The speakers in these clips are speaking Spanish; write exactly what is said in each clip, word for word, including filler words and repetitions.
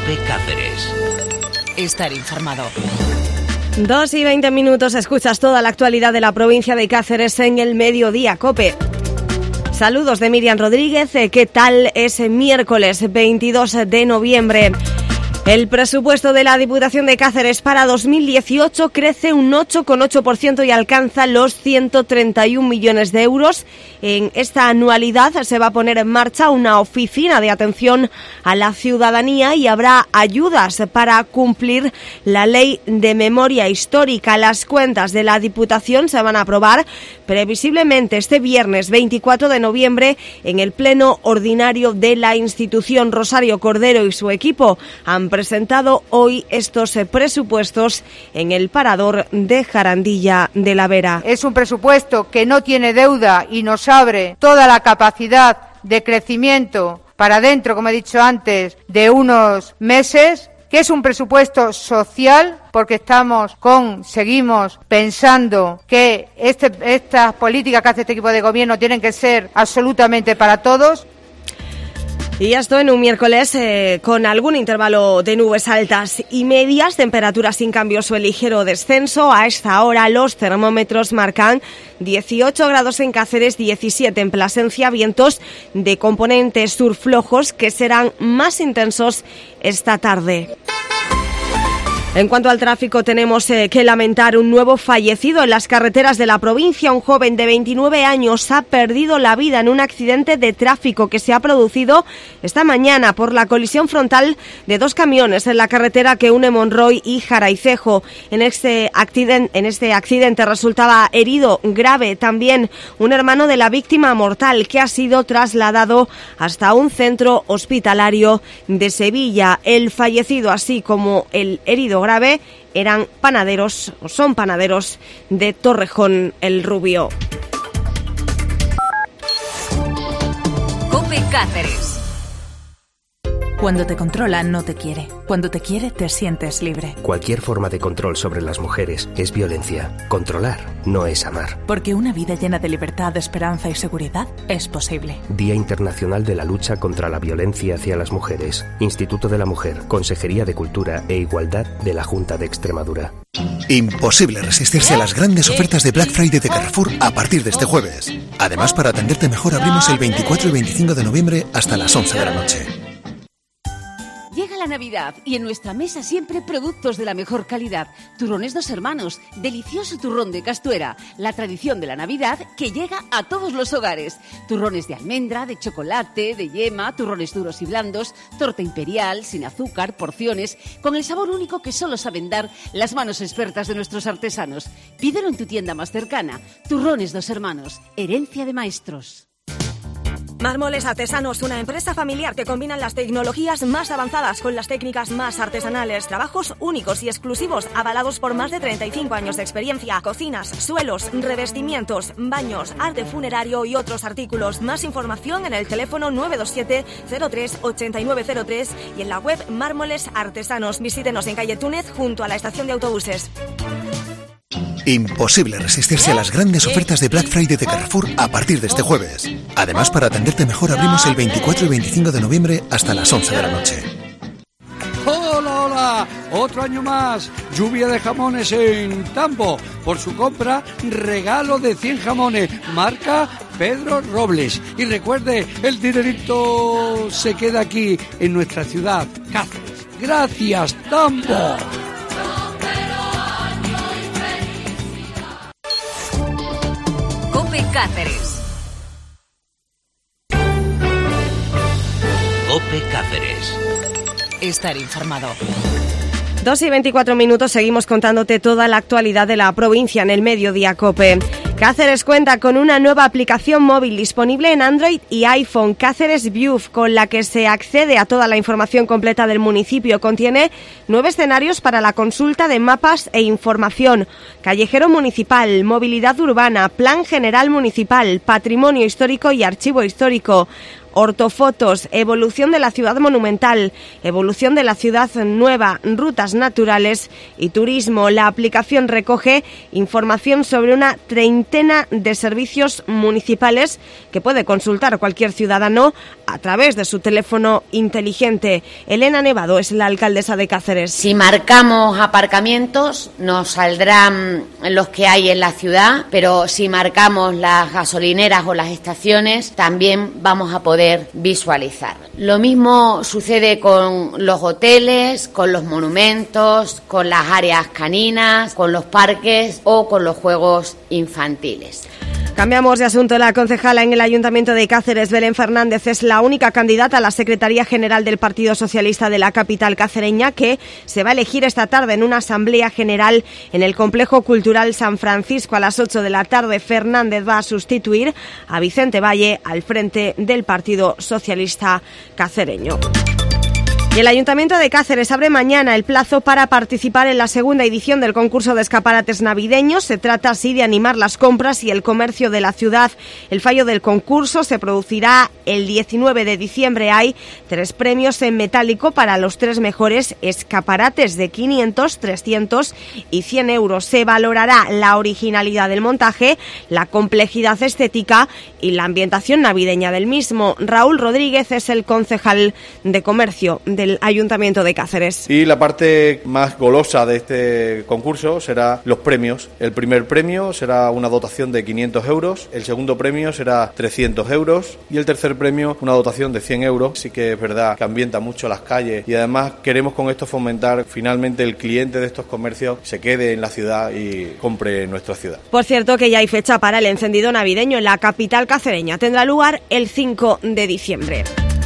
COPE Cáceres. Estar informado. Dos y veinte minutos, escuchas toda la actualidad de la provincia de Cáceres en el Mediodía COPE. Saludos de Miriam Rodríguez. ¿Qué tal? Es miércoles veintidós de noviembre. El presupuesto de la Diputación de Cáceres para dos mil dieciocho crece un ocho coma ocho por ciento y alcanza los ciento treinta y un millones de euros. En esta anualidad se va a poner en marcha una oficina de atención a la ciudadanía y habrá ayudas para cumplir la ley de memoria histórica. Las cuentas de la Diputación se van a aprobar previsiblemente este viernes veinticuatro de noviembre en el Pleno Ordinario de la institución. Rosario Cordero y su equipo han presentado hoy estos presupuestos en el Parador de Jarandilla de la Vera. Es un presupuesto que no tiene deuda y nos abre toda la capacidad de crecimiento para dentro, como he dicho antes, de unos meses, que es un presupuesto social, porque estamos con, seguimos pensando que este, estas políticas que hace este equipo de gobierno tienen que ser absolutamente para todos. Y esto en un miércoles eh, con algún intervalo de nubes altas y medias, temperaturas sin cambios o ligero descenso. A esta hora los termómetros marcan dieciocho grados en Cáceres, diecisiete en Plasencia, vientos de componente sur flojos que serán más intensos esta tarde. En cuanto al tráfico, tenemos eh, que lamentar un nuevo fallecido en las carreteras de la provincia. Un joven de veintinueve años ha perdido la vida en un accidente de tráfico que se ha producido esta mañana por la colisión frontal de dos camiones en la carretera que une Monroy y Jaraicejo. En este accidente, en este accidente resultaba herido grave también un hermano de la víctima mortal que ha sido trasladado hasta un centro hospitalario de Sevilla. El fallecido, así como el herido grave, eran panaderos o son panaderos de Torrejón el Rubio. COPE Cáceres. Cuando te controla, no te quiere. Cuando te quiere, te sientes libre. Cualquier forma de control sobre las mujeres es violencia. Controlar no es amar. Porque una vida llena de libertad, esperanza y seguridad es posible. Día Internacional de la Lucha contra la Violencia hacia las Mujeres. Instituto de la Mujer, Consejería de Cultura e Igualdad de la Junta de Extremadura. Imposible resistirse a las grandes ofertas de Black Friday de Carrefour a partir de este jueves. Además, para atenderte mejor, abrimos el veinticuatro y veinticinco de noviembre hasta las once de la noche. Llega la Navidad y en nuestra mesa siempre productos de la mejor calidad. Turrones Dos Hermanos, delicioso turrón de Castuera, la tradición de la Navidad que llega a todos los hogares. Turrones de almendra, de chocolate, de yema, turrones duros y blandos, torta imperial, sin azúcar, porciones, con el sabor único que solo saben dar las manos expertas de nuestros artesanos. Pídelo en tu tienda más cercana. Turrones Dos Hermanos, herencia de maestros. Mármoles Artesanos, una empresa familiar que combina las tecnologías más avanzadas con las técnicas más artesanales. Trabajos únicos y exclusivos, avalados por más de treinta y cinco años de experiencia. Cocinas, suelos, revestimientos, baños, arte funerario y otros artículos. Más información en el teléfono nueve dos siete cero tres ocho nueve cero tres y en la web Mármoles Artesanos. Visítenos en calle Túnez, junto a la estación de autobuses. Imposible resistirse a las grandes ofertas de Black Friday de Carrefour a partir de este jueves. Además, para atenderte mejor, abrimos el veinticuatro y veinticinco de noviembre hasta las once de la noche. ¡Hola, hola! Otro año más. Lluvia de jamones en Tambo. Por su compra, regalo de cien jamones. Marca Pedro Robles. Y recuerde, el dinerito se queda aquí, en nuestra ciudad, Cáceres. ¡Gracias, Tambo! COPE Cáceres. COPE Cáceres. Estar informado. Dos y veinticuatro minutos, seguimos contándote toda la actualidad de la provincia en el Mediodía COPE. Cáceres cuenta con una nueva aplicación móvil disponible en Android y iPhone, Cáceres View, con la que se accede a toda la información completa del municipio. Contiene nueve escenarios para la consulta de mapas e información: callejero municipal, movilidad urbana, plan general municipal, patrimonio histórico y archivo histórico. ortofotos, evolución de la ciudad monumental, evolución de la ciudad nueva, rutas naturales y turismo. La aplicación recoge información sobre una treintena de servicios municipales que puede consultar cualquier ciudadano a través de su teléfono inteligente. Elena Nevado es la alcaldesa de Cáceres. Si marcamos aparcamientos, nos saldrán los que hay en la ciudad, pero si marcamos las gasolineras o las estaciones, también vamos a poder visualizar. Lo mismo sucede con los hoteles, con los monumentos, con las áreas caninas, con los parques o con los juegos infantiles. Cambiamos de asunto. La concejala en el Ayuntamiento de Cáceres, Belén Fernández, es la única candidata a la Secretaría General del Partido Socialista de la capital cacereña, que se va a elegir esta tarde en una asamblea general en el Complejo Cultural San Francisco a las ocho de la tarde. Fernández va a sustituir a Vicente Valle al frente del Partido Socialista cacereño. Y el Ayuntamiento de Cáceres abre mañana el plazo para participar en la segunda edición del concurso de escaparates navideños. Se trata así de animar las compras y el comercio de la ciudad. El fallo del concurso se producirá el diecinueve de diciembre. Hay tres premios en metálico para los tres mejores escaparates de quinientos, trescientos y cien euros. Se valorará la originalidad del montaje, la complejidad estética y la ambientación navideña del mismo. Raúl Rodríguez es el concejal de comercio del Ayuntamiento de Cáceres. Y la parte más golosa de este concurso será los premios. El primer premio será una dotación de quinientos euros, el segundo premio será trescientos euros y el tercer premio una dotación de cien euros. Sí que es verdad que ambienta mucho las calles y además queremos con esto fomentar finalmente el cliente de estos comercios se quede en la ciudad y compre en nuestra ciudad. Por cierto, que ya hay fecha para el encendido navideño en la capital cacereña. Tendrá lugar el cinco de diciembre.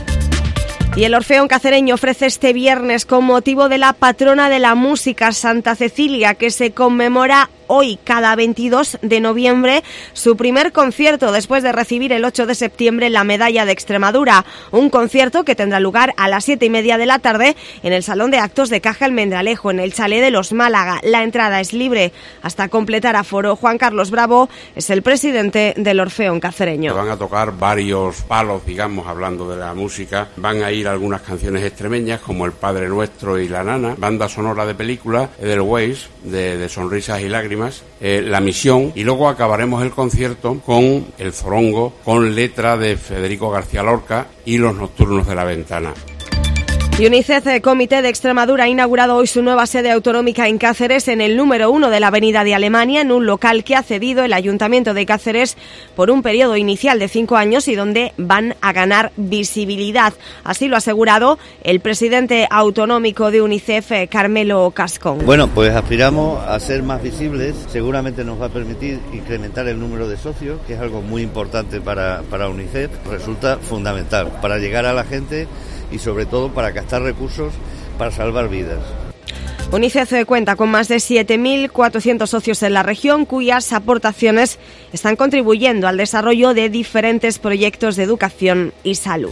Y el Orfeón Cacereño ofrece este viernes, con motivo de la patrona de la música, Santa Cecilia, que se conmemora hoy, cada veintidós de noviembre, su primer concierto después de recibir el ocho de septiembre la medalla de Extremadura. Un concierto que tendrá lugar a las siete y media de la tarde en el Salón de Actos de Caja Almendralejo, en el Chalet de los Málaga. La entrada es libre hasta completar aforo. Juan Carlos Bravo es el presidente del Orfeón Cacereño. Van a tocar varios palos, digamos, hablando de la música. Van a ir algunas canciones extremeñas como El Padre Nuestro y La Nana, banda sonora de película, Edelweiss, de, de Sonrisas y Lágrimas, eh, La Misión, y luego acabaremos el concierto con El Zorongo, con letra de Federico García Lorca y Los Nocturnos de la Ventana. Y UNICEF, el Comité de Extremadura, ha inaugurado hoy su nueva sede autonómica en Cáceres, en el número uno de la Avenida de Alemania, en un local que ha cedido el Ayuntamiento de Cáceres por un periodo inicial de cinco años y donde van a ganar visibilidad. Así lo ha asegurado el presidente autonómico de UNICEF, Carmelo Cascón. Bueno, pues aspiramos a ser más visibles. Seguramente nos va a permitir incrementar el número de socios, que es algo muy importante para, para UNICEF. Resulta fundamental para llegar a la gente y sobre todo para gastar recursos para salvar vidas. UNICEF cuenta con más de siete mil cuatrocientos socios en la región, cuyas aportaciones están contribuyendo al desarrollo de diferentes proyectos de educación y salud.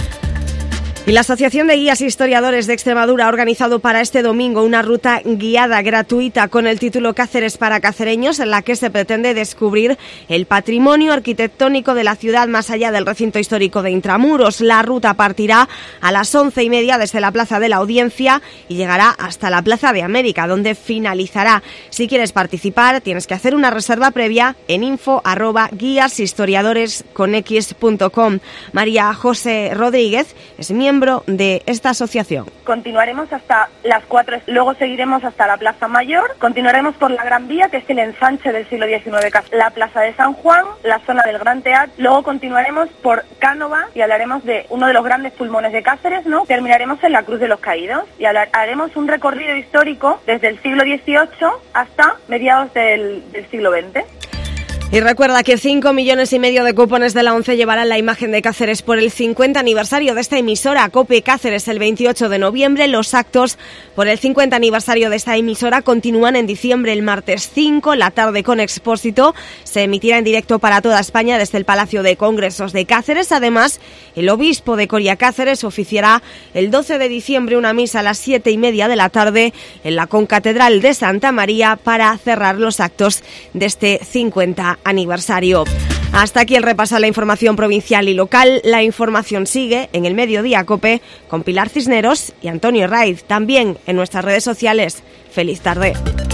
Y la Asociación de Guías e Historiadores de Extremadura ha organizado para este domingo una ruta guiada gratuita con el título Cáceres para cacereños, en la que se pretende descubrir el patrimonio arquitectónico de la ciudad más allá del recinto histórico de Intramuros. La ruta partirá a las once y media desde la Plaza de la Audiencia y llegará hasta la Plaza de América, donde finalizará. Si quieres participar, tienes que hacer una reserva previa en info arroba guiashistoriadoresconx punto com. María José Rodríguez es miembro de esta asociación. Continuaremos hasta las cuatro, luego seguiremos hasta la Plaza Mayor, continuaremos por la Gran Vía, que es el ensanche del siglo diecinueve, la Plaza de San Juan, la zona del Gran Teatro, luego continuaremos por Cánova y hablaremos de uno de los grandes pulmones de Cáceres, ¿no? Terminaremos en la Cruz de los Caídos y hablar, haremos un recorrido histórico desde el siglo dieciocho hasta mediados del, del siglo veinte. Y recuerda que cinco millones y medio de cupones de la ONCE llevarán la imagen de Cáceres por el cincuenta aniversario de esta emisora, COPE Cáceres, el veintiocho de noviembre. Los actos por el cincuenta aniversario de esta emisora continúan en diciembre, el martes cinco, la tarde con Expósito. Se emitirá en directo para toda España desde el Palacio de Congresos de Cáceres. Además, el obispo de Coria Cáceres oficiará el doce de diciembre una misa a las siete y media de la tarde en la Concatedral de Santa María para cerrar los actos de este cincuenta aniversario. Hasta aquí el repaso a la información provincial y local. La información sigue en el Mediodía COPE con Pilar Cisneros y Antonio Raiz. También en nuestras redes sociales. ¡Feliz tarde!